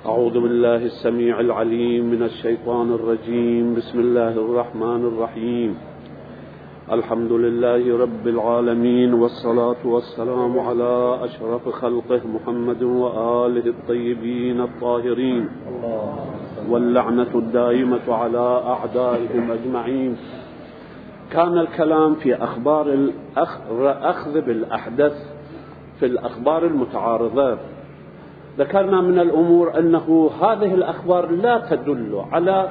أعوذ بالله السميع العليم من الشيطان الرجيم. بسم الله الرحمن الرحيم. الحمد لله رب العالمين، والصلاة والسلام على أشرف خلقه محمد وآله الطيبين الطاهرين، واللعنة الدائمة على أعدائهم أجمعين. كان الكلام في أخبار الأخذ بالأحدث في الأخبار المتعارضة. ذكرنا من الأمور أنه هذه الأخبار لا تدل على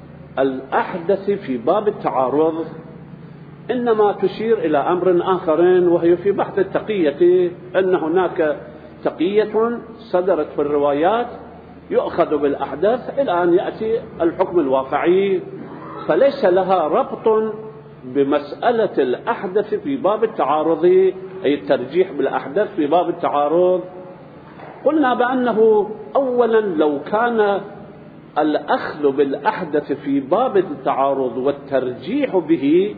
الأحدث في باب التعارض، إنما تشير إلى أمر آخر، وهي في بحث التقية أن هناك تقية صدرت في الروايات يؤخذ بالأحدث إلى أن يأتي الحكم الواقعي، فليس لها ربط بمسألة الأحدث في باب التعارض، أي الترجيح بالأحدث في باب التعارض. قلنا بأنه أولا لو كان الأخذ بالأحدث في باب التعارض والترجيح به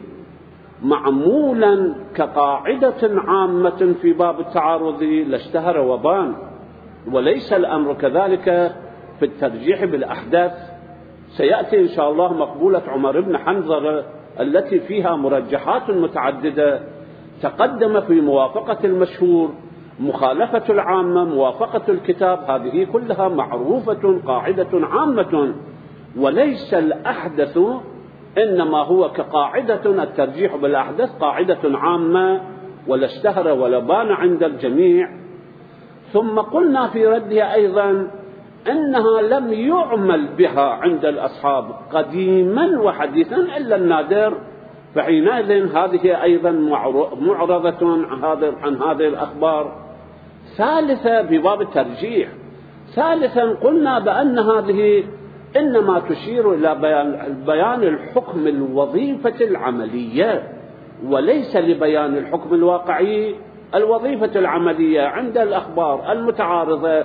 معمولا كقاعدة عامة في باب التعارض لاشتهر وبان، وليس الأمر كذلك في الترجيح بالأحداث. سيأتي إن شاء الله مقبولة عمر بن حنظلة التي فيها مرجحات متعددة، تقدم في موافقة المشهور، مخالفة العامة، موافقة الكتاب، هذه كلها معروفة قاعدة عامة، وليس الأحدث إنما هو كقاعدة الترجيح بالأحدث قاعدة عامة ولا اشتهر ولا بان عند الجميع. ثم قلنا في ردها أيضا أنها لم يعمل بها عند الأصحاب قديما وحديثا إلا النادر، فحينئذ هذه أيضا معرضة عن هذه الأخبار. ثالثا في باب الترجيح، ثالثا قلنا بأن هذه إنما تشير إلى بيان الحكم الوظيفة العملية، وليس لبيان الحكم الواقعي. الوظيفة العملية عند الأخبار المتعارضة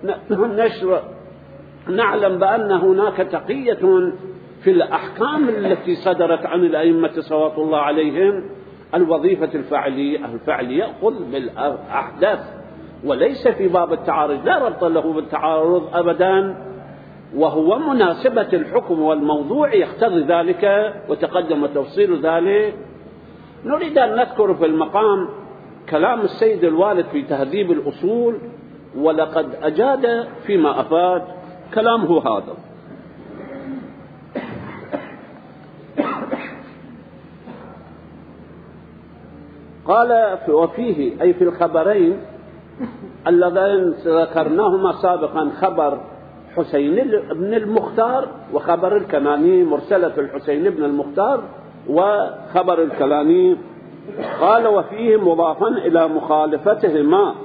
نعلم بأن هناك تقية في الأحكام التي صدرت عن الأئمة صلوات الله عليهم. الوظيفة الفعلية يأخذ بالأحداث، وليس في باب التعارض، لا ربط له بالتعارض أبدا، وهو مناسبة الحكم والموضوع يقتضي ذلك، وتقدم تفصيل ذلك. نريد أن نذكر في المقام كلام السيد الوالد في تهذيب الأصول، ولقد أجاد فيما أفاد. كلامه هذا: قال وفيه أي في الخبرين اللذين ذكرناهما سابقا، خبر حسين بن المختار وخبر الكناني، مرسلة الحسين بن المختار وخبر الكناني. قال وفيه مضافا إلى مخالفتهما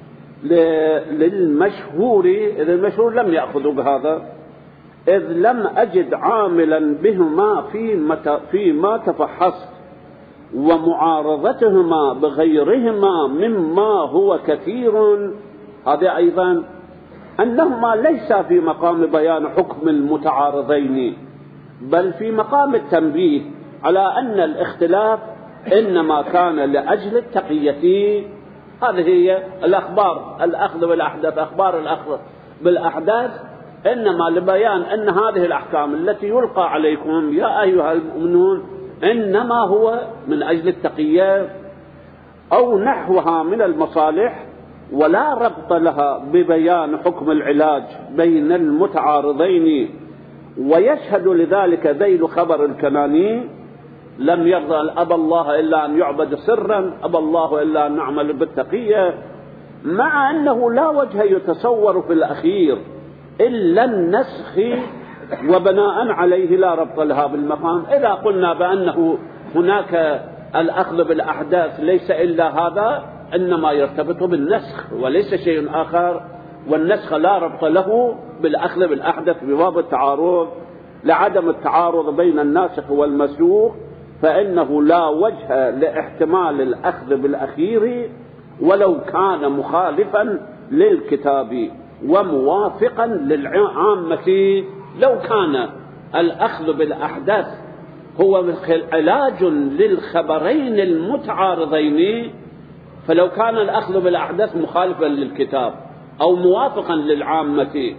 للمشهور، إذ المشهور لم يأخذوا بهذا، إذ لم أجد عاملا بهما فيما تفحصت، ومعارضتهما بغيرهما مما هو كثير. هذا أيضا أنهما ليس في مقام بيان حكم المتعارضين، بل في مقام التنبيه على أن الاختلاف إنما كان لأجل التقية. هذه هي الأخبار الأخذ بالأحداث، أخبار الأخذ بالأحداث إنما لبيان أن هذه الأحكام التي يلقى عليكم يا أيها المؤمنون إنما هو من أجل التقية أو نحوها من المصالح، ولا ربط لها ببيان حكم العلاج بين المتعارضين. ويشهد لذلك ذيل خبر الكناني: لم يرضى أبى الله إلا أن يعبد سرا، أبى الله إلا أن نعمل بالتقية، مع أنه لا وجه يتصور في الأخير إلا النسخ، وبناء عليه لا ربط لها بالمقام. إذا قلنا بأنه هناك الأخذ بالأحداث ليس إلا هذا، إنما يرتبط بالنسخ وليس شيء آخر، والنسخ لا ربط له بالأخذ بالأحدث بباب التعارض، لعدم التعارض بين الناسخ والمنسوخ، فإنه لا وجه لاحتمال الأخذ بالأخير ولو كان مخالفا للكتاب وموافقا للعامة. لو كان الأخذ بالأحداث هو علاج للخبرين المتعارضين، فلو كان الأخذ بالأحداث مخالفا للكتاب أو موافقا للعامة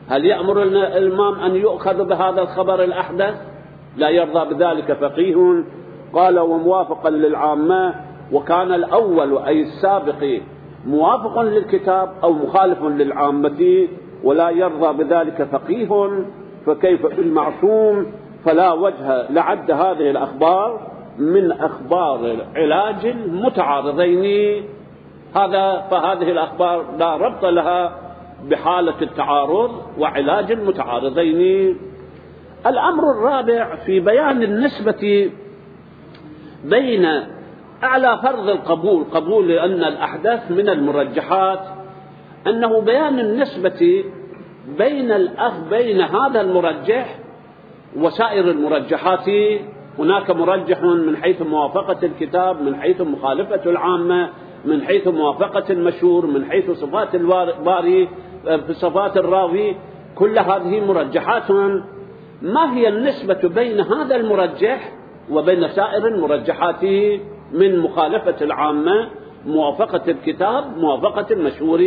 هل يأمر الإمام أن يؤخذ بهذا الخبر الأحدث؟ لا يرضى بذلك فقيه. قال وموافقا للعامة، وكان الأول أي السابق موافق للكتاب أو مخالف للعامة ولا يرضى بذلك فقيه، فكيف بالمعصوم؟ فلا وجه لعد هذه الأخبار من أخبار علاج متعارضين. فهذه الأخبار لا ربط لها بحالة التعارض وعلاج متعارضين. الأمر الرابع في بيان النسبة بين أعلى فرض القبول، قبول أن الأحداث من المرجحات، أنه بيان النسبة بين هذا المرجح وسائر المرجحات. هناك مرجح من حيث موافقة الكتاب، من حيث مخالفة العامة، من حيث موافقة المشهور، من حيث صفات الباري في صفات الراوي، كل هذه مرجحات. ما هي النسبة بين هذا المرجح وبين سائر المرجحات من مخالفة العامة، موافقة الكتاب، موافقة المشهور؟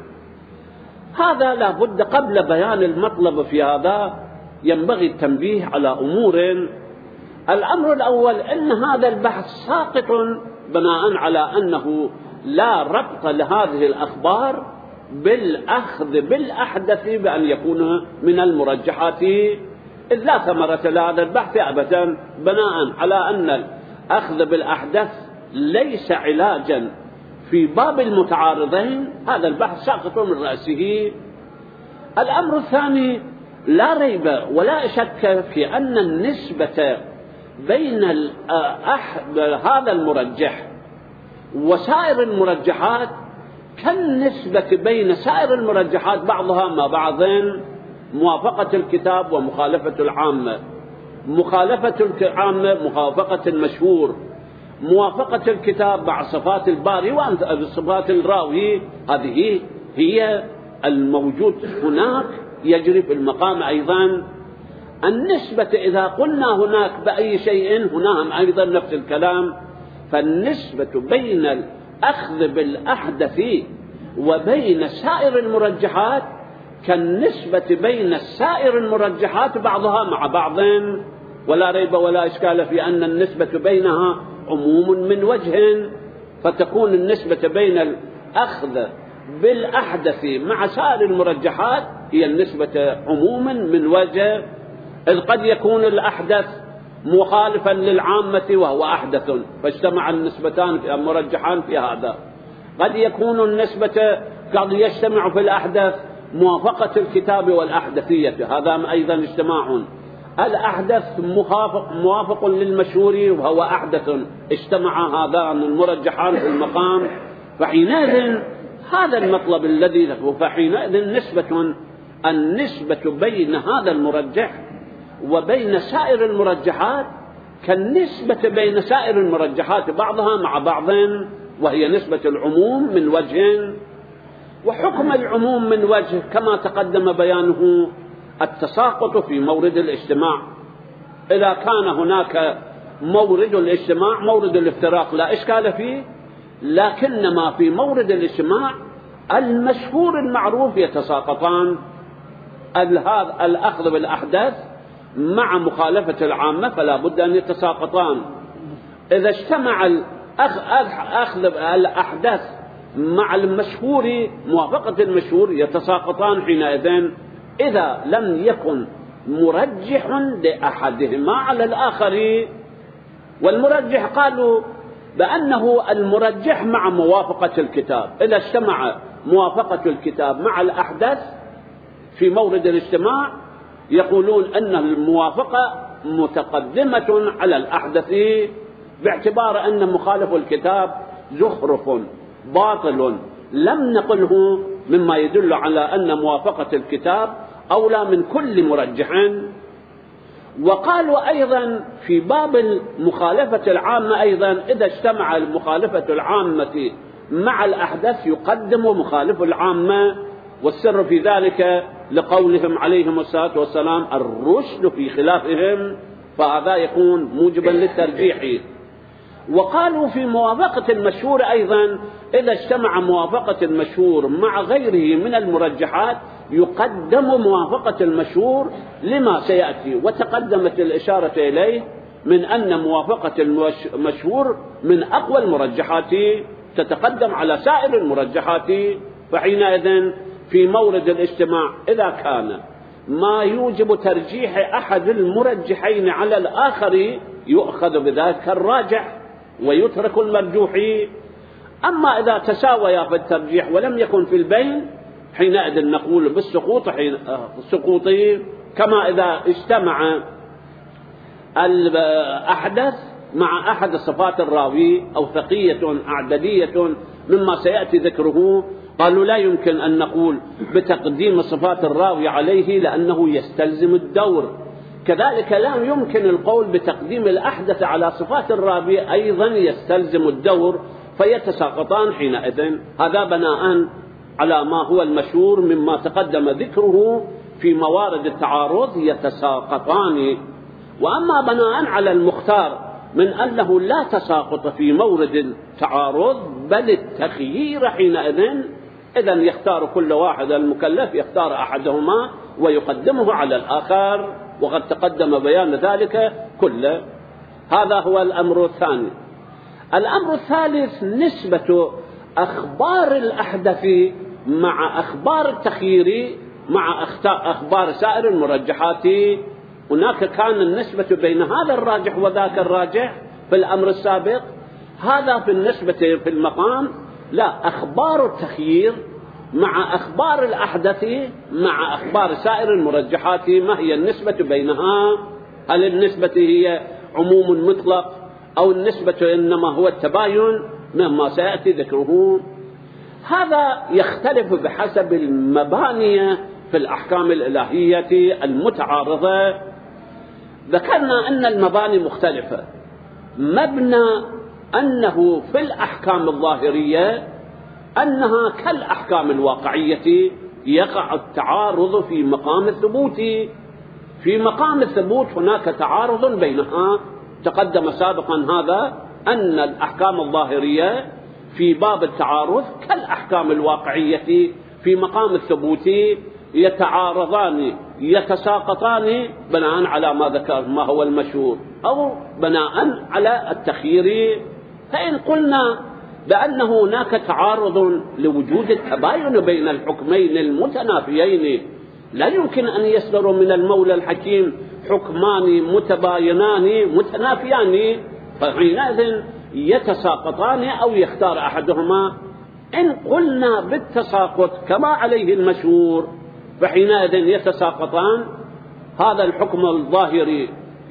هذا لا بد قبل بيان المطلب في هذا ينبغي التنبيه على أمور. الأمر الأول أن هذا البحث ساقط بناء على أنه لا ربط لهذه الأخبار بالأخذ بالأحدث بأن يكون من المرجحات، إذ لا ثمرة لهذا البحث أبدا، بناء على أن الأخذ بالأحدث ليس علاجا في باب المتعارضين. هذا البحث ساقط من رأسه. الأمر الثاني، لا ريب ولا شك في أن النسبة بين هذا المرجح وسائر المرجحات كالنسبة بين سائر المرجحات بعضها مع بعض. موافقة الكتاب ومخالفة العامة، مخالفة العامة موافقة المشهور، موافقة الكتاب مع صفات الباري وصفات الراوي، هذه هي الموجود هناك يجري في المقام أيضا. النسبة إذا قلنا هناك بأي شيء هنا أيضا نفس الكلام. فالنسبة بين الأخذ بالأحدث وبين سائر المرجحات كالنسبة بين سائر المرجحات بعضها مع بعض، ولا ريب ولا إشكال في أن النسبة بينها عموم من وجه، فتكون النسبة بين الأخذ بالأحدث مع سائر المرجحات هي النسبة عموما من وجه، إذ قد يكون الأحدث مخالفا للعامة وهو أحدث فاجتمع النسبتان المرجحان في هذا. قد يكون النسبة قد يجتمع في الأحدث موافقة الكتاب والأحدثية، هذا أيضا اجتماع. الأحدث موافق للمشهور وهو أحدث، اجتمع هذان المرجحان في المقام. فحينئذ هذا المطلب الذي له، فحينئذ النسبة بين هذا المرجح وبين سائر المرجحات كالنسبة بين سائر المرجحات بعضها مع بعض، وهي نسبة العموم من وجه. وحكم العموم من وجه كما تقدم بيانه التساقط في مورد الاجتماع. إذا كان هناك مورد الاجتماع مورد الافتراق لا إشكال فيه، لكنما في مورد الاجتماع المشهور المعروف يتساقطان. الأخذ بالأحداث مع مخالفة العامة فلا بد أن يتساقطان. إذا اجتمع أخذ الأحداث مع المشهور موافقة المشهور يتساقطان حينئذ إذا لم يكن مرجح لأحدهما على الآخر. والمرجح قالوا بأنه المرجح مع موافقة الكتاب. إذا اجتمع موافقة الكتاب مع الأحداث في مورد الاجتماع يقولون أن الموافقة متقدمة على الأحدث، باعتبار أن مخالف الكتاب زخرف باطل لم نقله، مما يدل على أن موافقة الكتاب أولى من كل مرجح. وقالوا أيضا في باب المخالفة العامة أيضا إذا اجتمع المخالفة العامة مع الأحدث يقدم مخالف العامة، والسر في ذلك لقولهم عليهم الصلاة والسلام الرشد في خلافهم، فهذا يكون موجبا للترجيح. وقالوا في موافقة المشهور أيضا إذا اجتمع موافقة المشهور مع غيره من المرجحات يقدم موافقة المشهور لما سيأتي، وتقدمت الإشارة إليه من أن موافقة المشهور من أقوى المرجحات، تتقدم على سائر المرجحات. فحينئذ في مورد الاجتماع إذا كان ما يوجب ترجيح أحد المرجحين على الآخر يؤخذ بذلك الراجح ويترك المرجوح. أما إذا تساويا في الترجيح ولم يكن في البين حينئذ نقول بالسقوط كما إذا اجتمع الأحدث مع أحد صفات الراوي أو ثقية أعددية مما سيأتي ذكره، قالوا لا يمكن أن نقول بتقديم صفات الراوي عليه لأنه يستلزم الدور. كذلك لا يمكن القول بتقديم الأحدث على صفات الراوي أيضا يستلزم الدور، فيتساقطان حينئذ. هذا بناء على ما هو المشهور مما تقدم ذكره في موارد التعارض يتساقطان. وأما بناء على المختار من أنه لا تساقط في مورد التعارض بل التخيير حينئذ، إذن يختار كل واحد المكلف يختار أحدهما ويقدمه على الآخر، وقد تقدم بيان ذلك كله. هذا هو الأمر الثاني. الأمر الثالث نسبة أخبار الأحدث مع أخبار التخيير مع أخبار سائر المرجحات. هناك كان النسبة بين هذا الراجح وذاك الراجح في الأمر السابق، هذا في النسبة في المقام لا، أخبار التخيير مع أخبار الأحدث مع أخبار سائر المرجحات ما هي النسبة بينها؟ هل النسبة هي عموم مطلق أو النسبة إنما هو التباين مما سيأتي ذكره؟ هذا يختلف بحسب المباني في الأحكام الإلهية المتعارضة. ذكرنا أن المباني مختلفة. مبنى أنه في الأحكام الظاهرية أنها كالأحكام الواقعية يقع التعارض في مقام الثبوت. في مقام الثبوت هناك تعارض بينها، تقدم سابقا هذا أن الأحكام الظاهرية في باب التعارض كالأحكام الواقعية في مقام الثبوت يتعارضان يتساقطان بناء على ما ذكر ما هو المشهور أو بناء على التخيير. فإن قلنا بأن هناك تعارض لوجود التباين بين الحكمين المتنافيين، لا يمكن أن يصدر من المولى الحكيم حكمان متباينان متنافيان، فحينئذ يتساقطان أو يختار أحدهما. إن قلنا بالتساقط كما عليه المشهور فحينئذ يتساقطان، هذا الحكم الظاهري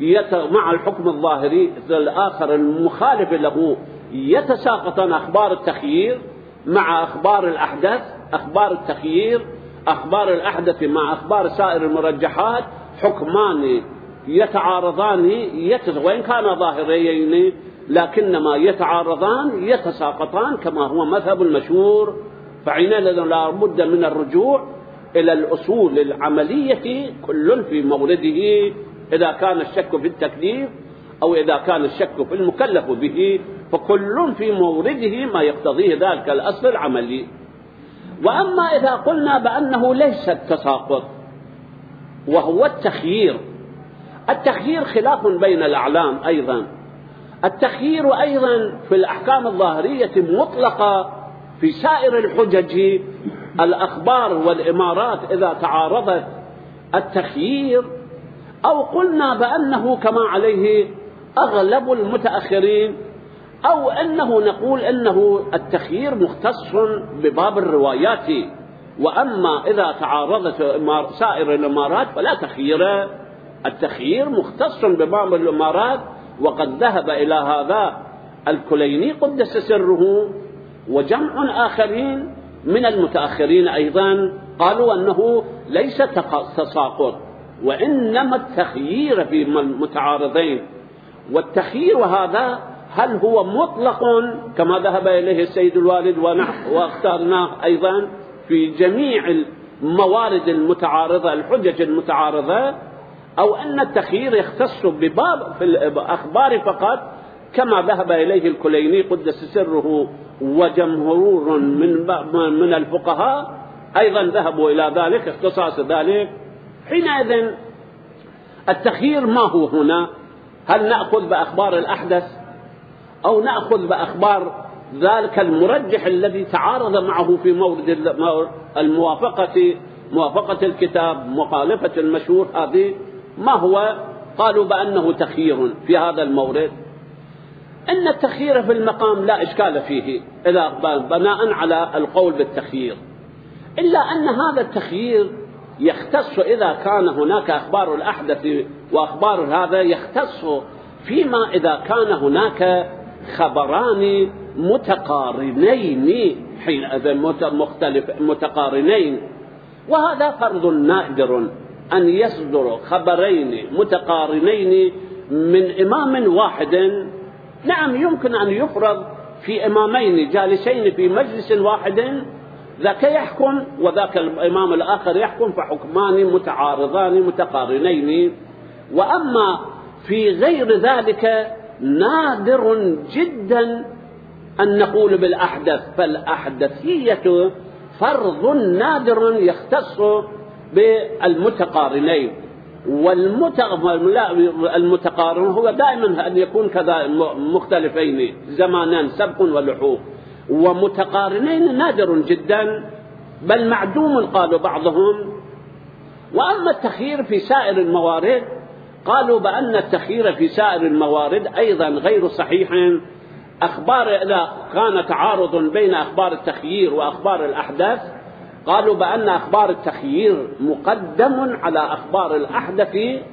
مع الحكم الظاهري الآخر المخالف له يتساقطان أخبار التخيير مع أخبار الأحدث. أخبار التخيير أخبار الأحدث مع أخبار سائر المرجحات حكمان يتعارضان وإن كان ظاهريين لكنما يتعارضان يتساقطان كما هو مذهب المشهور. فحينئذ لا بد من الرجوع إلى الأصول العملية كل في مورده، إذا كان الشك في التكليف أو إذا كان الشك في المكلف به فكل في مورده ما يقتضيه ذلك الأصل العملي. وأما إذا قلنا بأنه ليس التساقط وهو التخيير، التخيير خلاف بين الأعلام أيضا. التخيير أيضا في الأحكام الظاهرية مطلقة في سائر الحجج الأخبار والإمارات إذا تعارضت التخيير، أو قلنا بأنه كما عليه أغلب المتأخرين، أو أنه نقول أنه التخيير مختص بباب الروايات، وأما إذا تعارضت سائر الإمارات فلا تخيير. التخيير مختص بباب الإمارات، وقد ذهب إلى هذا الكليني قدس سره وجمع آخرين من المتأخرين أيضا قالوا أنه ليس تساقط وإنما التخيير في المتعارضين. والتخيير هذا هل هو مطلق كما ذهب إليه السيد الوالد واختارناه أيضا في جميع الموارد المتعارضة الحجج المتعارضة، أو أن التخيير يختص بباب في الأخبار فقط كما ذهب إليه الكليني قدس سره وجمهور من الفقهاء أيضا ذهبوا إلى ذلك اختصاص ذلك. حينئذ التخيير ما هو هنا؟ هل نأخذ بأخبار الأحدث أو نأخذ بأخبار ذلك المرجح الذي تعارض معه في مورد موافقة الكتاب مخالفة المشهور؟ هذه ما هو؟ قالوا بأنه تخيير في هذا المورد. إن التخيير في المقام لا إشكال فيه إذا بناء على القول بالتخيير، إلا أن هذا التخيير يختص إذا كان هناك أخبار الأحدث وأخبار هذا، يختص فيما إذا كان هناك خبران متقارنين، حينئذ متقارنين، وهذا فرض نادر أن يصدر خبرين متقارنين من إمام واحد. نعم يمكن أن يفرض في إمامين جالسين في مجلس واحد، ذاك يحكم وذاك الإمام الآخر يحكم، فحكمان متعارضان متقارنين. وأما في غير ذلك نادر جدا أن نقول بالأحدث، فالأحدثية فرض نادر يختص بالمتقارنين. والمتقارن هو دائما أن يكون كذا مختلفين زمانا سبق ولحوق، ومتقارنين نادر جدا بل معدوم قالوا بعضهم. وأما التخيير في سائر الموارد قالوا بأن التخيير في سائر الموارد أيضا غير صحيح. أخبار إذا كان تعارض بين أخبار التخيير وأخبار الأحدث، قالوا بأن أخبار التخيير مقدم على أخبار الأحدث،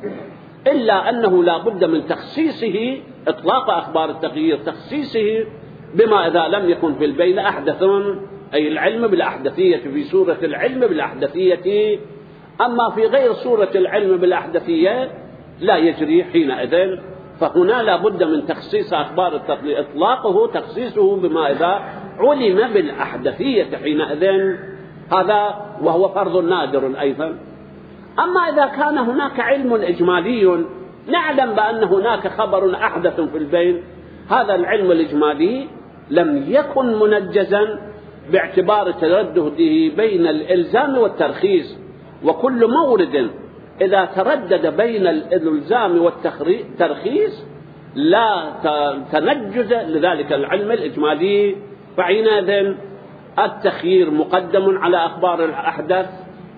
إلا أنه لا بد من تخصيصه، إطلاق أخبار التخيير تخصيصه بما إذا لم يكن في البين أحدث، أي العلم بالأحدثية في سورة العلم بالأحدثية. أما في غير سورة العلم بالأحدثية لا يجري حينئذ، فهنا لا بد من تخصيص أخبار التخيير، إطلاقه تخصيصه بما إذا علم بالأحدثية حينئذ، هذا وهو فرض نادر أيضا. أما إذا كان هناك علم إجمالي نعلم بأن هناك خبر أحدث في البين، هذا العلم الإجمالي لم يكن منجزا باعتبار تردده بين الإلزام والترخيص، وكل مورد إذا تردد بين الإلزام والترخيص لا تنجز لذلك العلم الإجمالي، فحينئذ التخيير مقدم على أخبار الأحدث،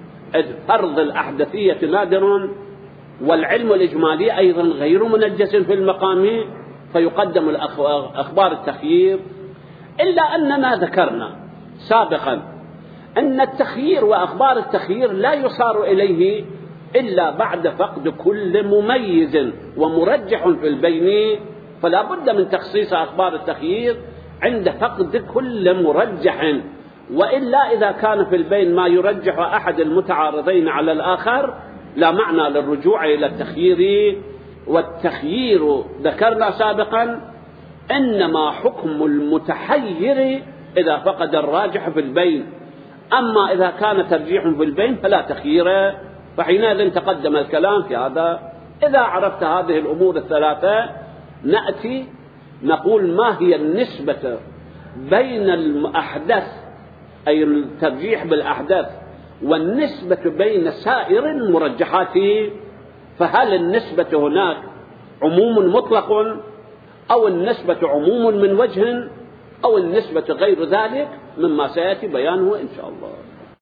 فرض الأحدثية نادر، والعلم الإجمالي أيضا غير منجز في المقام، فيقدم أخبار التخيير. إلا أننا ذكرنا سابقا أن التخيير وأخبار التخيير لا يصار إليه إلا بعد فقد كل مميز ومرجح في البين، فلا بد من تخصيص أخبار التخيير عند فقد كل مرجح، وإلا إذا كان في البين ما يرجح أحد المتعارضين على الآخر لا معنى للرجوع إلى التخيير. والتخيير ذكرنا سابقا إنما حكم المتحير إذا فقد الراجح في البين، أما إذا كان ترجيح في البين فلا تخيير، فحينئذ تقدم الكلام في هذا. إذا عرفت هذه الأمور الثلاثة نأتي نقول ما هي النسبة بين الأحداث، أي الترجيح بالأحداث، والنسبة بين سائر المرجحات. فهل النسبة هناك عموم مطلق، أو النسبة عموم من وجه، أو النسبة غير ذلك، مما سيأتي بيانه إن شاء الله.